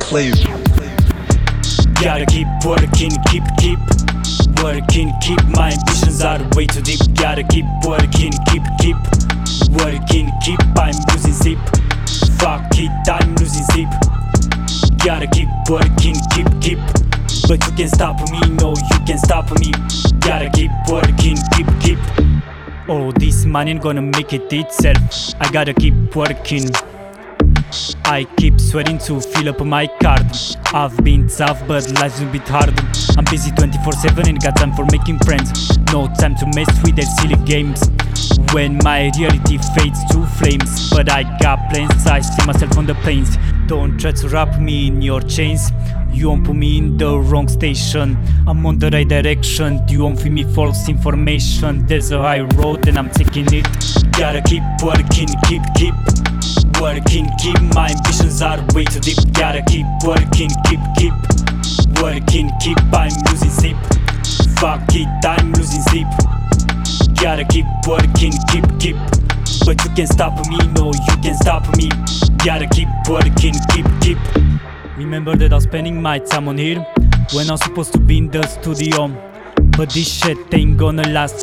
Clay. Gotta keep working, keep working, keep my ambitions are way too deep. Gotta keep working, keep working, keep, I'm losing sleep. Fuck it, I'm losing sleep. Gotta keep working, keep, but you can't stop me, no, you can't stop me. Gotta keep working, keep. Oh, this money ain't gonna make it itself. I gotta keep working. I keep sweating to fill up my card. I've been tough, but life's a bit hard. I'm busy 24/7 and got time for making friends. No time to mess with their silly games. When my reality fades to flames, but I got plans, I see myself on the plains. Don't try to wrap me in your chains. You won't put me in the wrong station. I'm on the right direction. You won't feed me false information. There's a high road and I'm taking it. Gotta keep working, keep working, keep, my ambitions are way too deep. Gotta keep working, keep working, keep, I'm losing sleep. Fuck it, I'm losing sleep. Gotta keep working, keep, but you can't stop me, no, you can't stop me. Gotta keep working, keep. Remember that I was spending my time on here when I was supposed to be in the studio, but this shit ain't gonna last.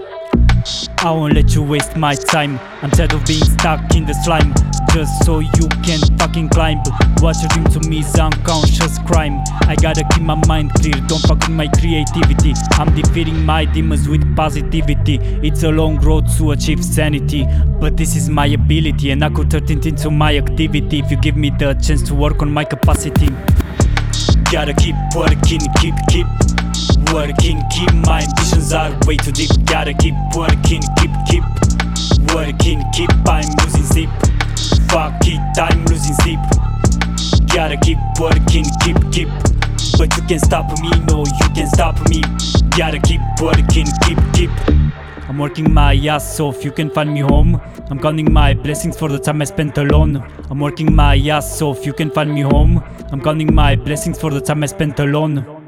I won't let you waste my time. I'm tired of being stuck in the slime, just so you can fucking climb. What you doing to me is unconscious crime. I gotta keep my mind clear, don't fuck with my creativity. I'm defeating my demons with positivity. It's a long road to achieve sanity, but this is my ability, and I could turn it into my activity if you give me the chance to work on my capacity. Gotta keep working, keep working, keep, my ambitions are way too deep. Gotta keep working, keep working, keep, I'm losing sleep. Fuck it, I'm losing sleep. Gotta keep working, keep, but you can't stop me, no, you can't stop me. Gotta keep working, keep. I'm working my ass off, you can find me home. I'm counting my blessings for the time I spent alone. I'm working my ass off, you can find me home. I'm counting my blessings for the time I spent alone.